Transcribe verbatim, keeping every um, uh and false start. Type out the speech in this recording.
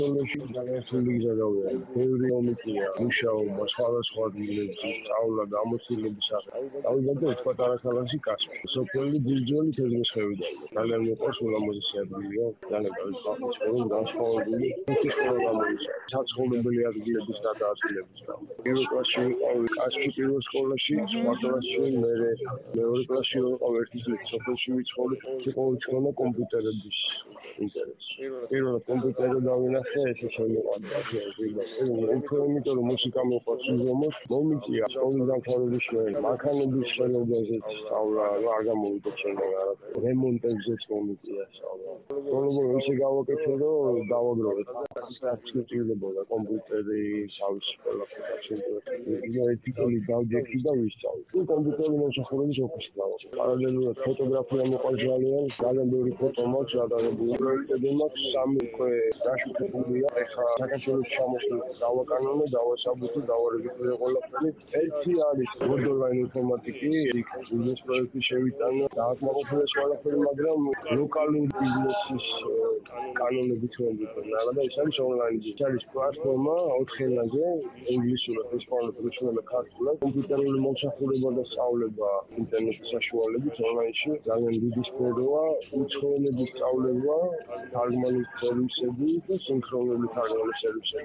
სკოლაში განათლების გადავიდა. ბევრი ომია, მუშაობა, სხვადასხვა ადგილებში, სწავლა, გამოცდილების სახე. დავიბადე ერთ პატარა ქალაქში კასპი. სოფელი ბიძოლი თეზმისხევი დავიდა. ძალიან მიყვარს ულამაზესი ადგილია. ძალიან კარგი ხალხის ფორუმი განსხვავებული. ის სკოლა გამოიცა. საცხოვრებელი ადგილების გადაადგილების გამო. პირველ კლასში ვიყავი კასპი პირველ სკოლაში, სხვა კლასში მე მეორე კლასში ვიყავ ერთი წელი სოფელში ვიცხოვრე. სიყოли ჩქონა კომპიუტერების ინტერესი. პირველად კომპიუტერი დავინახე, ესე შემოყვანდა. უფრო იმიტომ რომ მუსიკა მოყვარს უზომოდ, მომიწია სკოლის დამთავრების შემდეგ, მანქანების ხელოვნებაზეც სწავლა, არ გამოვიდა ჩემთან არა. რემონტებზეც მომიწია სწავლა. ბოლო-ბოლო ისე გავაკეთე, რომ დავაგროვე. გასწრებოდა კომპიუტერი, თავისი ყველაფერი შეიძლება. იგი ერთი წელი დავჯექი და ვისწავლე. კომპიუტერი მოსახურების ოფისში გავაკეთე. პარალელურად ფოტოგრაფია მოყვარს ძალიან, ძალიან ბევრი ფოტო მაქვს გადაღებული. პროექტები მაქვს სამი უკვე დაშუქებულია. ეხლა საქართველოს ჩამოსვლა დავაკანონე, დავასაბუთო, დავარეგისტრირე ყველაფერი. ერთი არის Word Online ინფორმატიკი, იქ ბიზნეს პროექტი შევიტანე, დააკმაყოფილეს ყველაფერი, მაგრამ ლოკალური ბიზნესის კანონებით მომდიოდა და ეს არის ონლაინ ბიზნესი. ეს არის პლატფორმა ოთხ ენაზე, ინგლისურად, ესპანურად, რუსულად და ქართულად. კომპიუტერული მომსახურება და სწავლება ინტერნეტის საშუალებით ონლაინში ძალიან დიდი სფეროა, უცხოენების სწავლება, თარგმანის სერვისები და სინქრონული თარგმანის სერვისები.